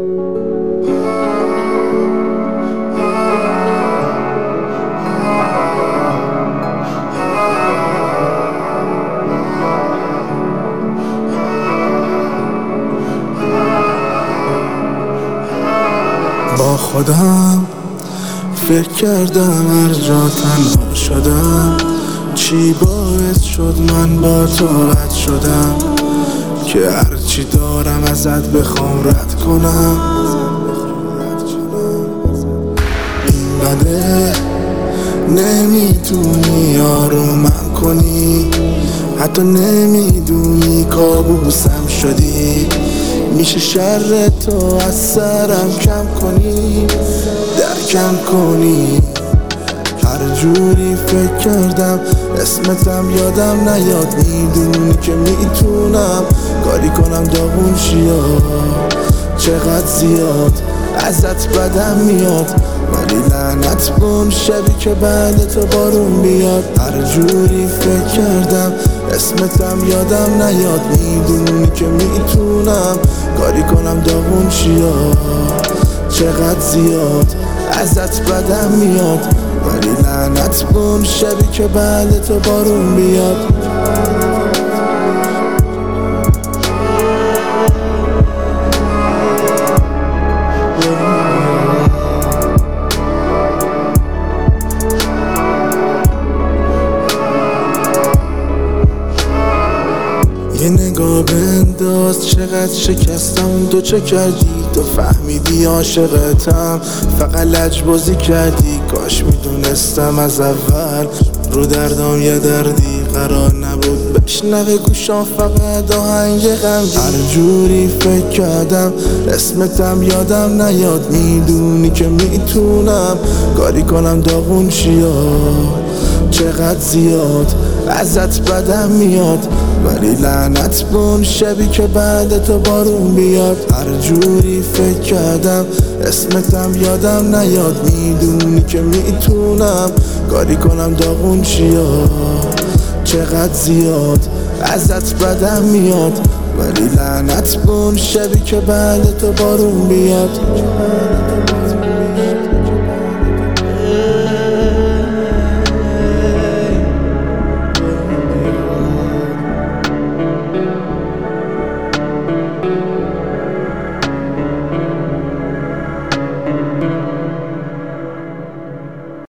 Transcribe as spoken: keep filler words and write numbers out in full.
با خودم فکر کردم هر جا تنها شدم، چی باعث شد من با تو رد شدم که هرچی دارم ازت بخوام رد کنم. این بده نمیتونی آرومم کنی، حتی نمیدونی کابوسم شدی. میشه شر تو از سرم کم کنی، درکم کنی. هر جوری فکر کردم اسمتم یادم نیاد، میدونی که میتونم کاری کنم داغون شیا. چقدر زیاد ازت بدم میاد، ولی لعنت به اون شبی که بعد تو بارون بیاد. هر جوری فکر کردم اسمتم یادم نیاد، میدونی که میتونم کاری کنم داغون شیا. چقدر زیاد ازت بدم میاد، ولی لعنت به اون شبی که بعد تو بارون بیاد. یه نگاه بنداز چقدر شکستم، تو چه کردی؟ تو فهمیدی عاشقتم، فقط لجبازی کردی. کاش میدونستم از اول رو دردام یه دردی قرار نبود بشنوه گوشام فقط آهنگ غمگین. هر جوری فکر کردم اسمتم یادم نیاد، میدونی که میتونم کاری کنم داغون شیا. چقدر زیاد ازت بدم میاد، ولی لعنت به اون شبی که بعد تو بارون بیاد. هر جوری فکر کردم اسمتم یادم نیاد، میدونی که میتونم کاری کنم داغون شیا. چقدر زیاد ازت بدم میاد، ولی لعنت به اون شبی که بعد تو بارون بیاد.